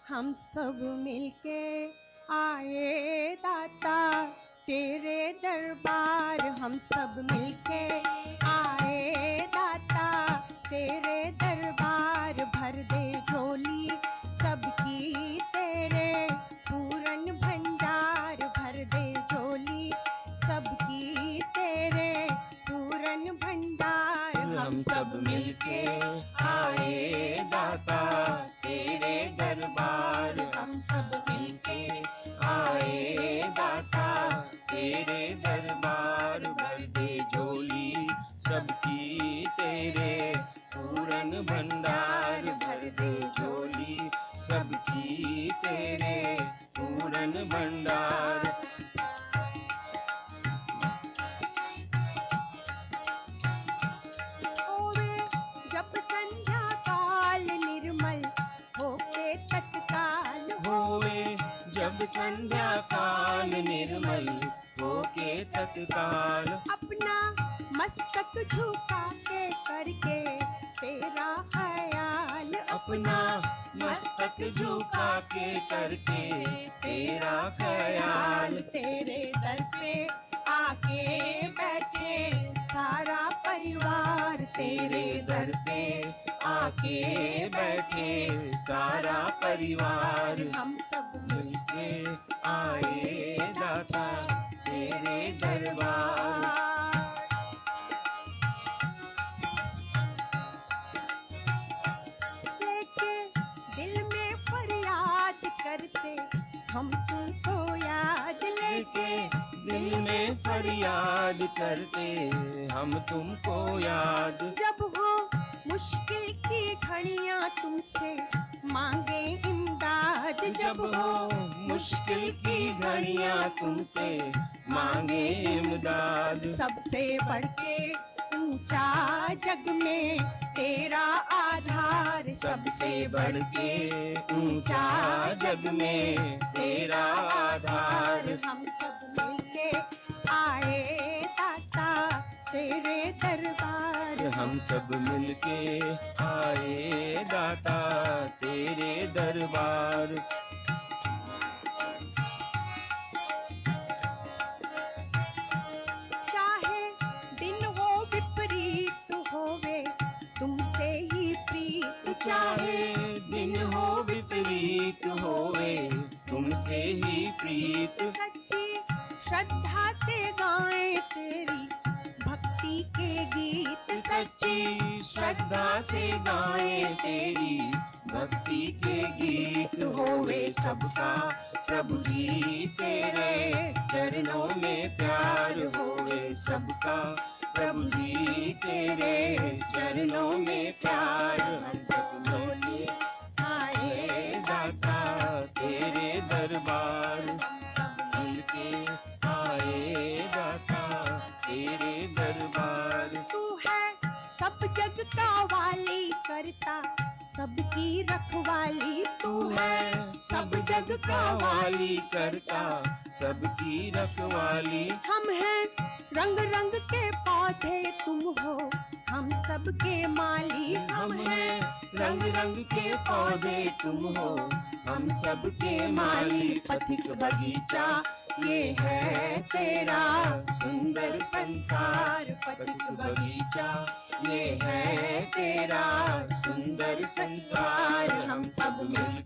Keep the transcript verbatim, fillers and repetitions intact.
हम सब मिलके आए दाता तेरे दरबार। हम सब मिलके आए दाता तेरे दरबार। भर दे झोली सबकी तेरे पूरन भंडार। भर दे झोली सबकी तेरे पूरन भंडार। हम सब मिलके आए दाता तेरे दरबार। हम सब मिलके आए दाता तेरे दरबार। भर दे झोली सबकी तेरे पूरन भंडार। भर दे झोली सबकी तेरे पूरन भंडार। होवे जब संध्या काल निर्मल होके तत्काल। होवे जब संध्या काल निर्मल होके तत्काल। अपना मस्तक झुका के करके तेरा ख्याल। अपना मस्तक झुका के करके तेरा ख्याल। तेरे दर पे आके बैठे सारा परिवार। तेरे दर पे आके बैठे सारा परिवार। हम सब मिलके आए दाता तेरे दरबार। लेके दिल में फरियाद करते हम तुमको याद। लेके दिल में फरियाद करते हम तुमको याद। जब हो मुश्किल की घड़ियां तुमसे मांगे इमदाद। जब हो मुश्किल की घड़ियां तुमसे मांगे इमदाद। सबसे बढ़ के ऊंचा जग में तेरा आधार। सबसे बढ़ के ऊंचा जग में तेरा आधार। हम सब मिलके आए दाता तेरे दरबार। हम सब मिलके आए दाता तेरे दरबार। चाहे दिन हो विपरीत होवे तुमसे ही प्रीत। चाहे दिन हो विपरीत होवे तुमसे ही प्रीत। सच्ची श्रद्धा से गाए तेरी भक्ति के गीत। सच्ची श्रद्धा से गाए तेरी भक्ति के गीत। होवे सबका प्रभु जी तेरे चरणों में प्यार। होवे सबका प्रभु जी तेरे चरणों में प्यार। हम सब मिलके आए दाता तेरे दरबार। मिलके आए दाता तेरे दरबार। तू है सब जग का वाली करता सबकी रखवाली। तू है सब जग का वाली करता सबकी रखवाली। हम हैं रंग रंग के पौधे तुम हो हम सब के माली। हम हैं रंग रंग के पौधे तुम हो हम सब के माली। पथिक बगीचा ये है तेरा सुंदर संसार। पथिक बगीचा ये है तेरा सुंदर संसार। हम सब मिल